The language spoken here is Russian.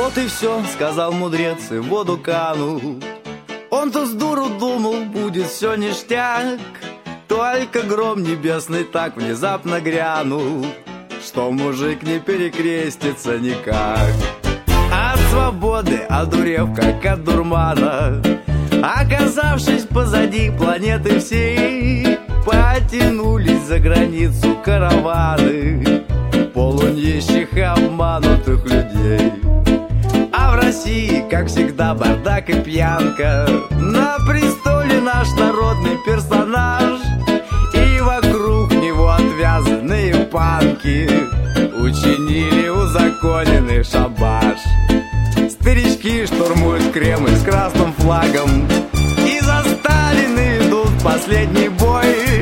Вот и все, сказал мудрец, и в воду канул. Он-то с дуру думал, будет все ништяк, только гром небесный так внезапно грянул, что мужик не перекрестится никак. От свободы, одурев как от дурмана, оказавшись позади планеты всей, потянулись за границу караваны полунищих и обманутых людей. А в России, как всегда, бардак и пьянка, на престоле наш народный персонаж, и вокруг него отвязанные панки учинили узаконенный шабаш. Старички штурмуют Кремль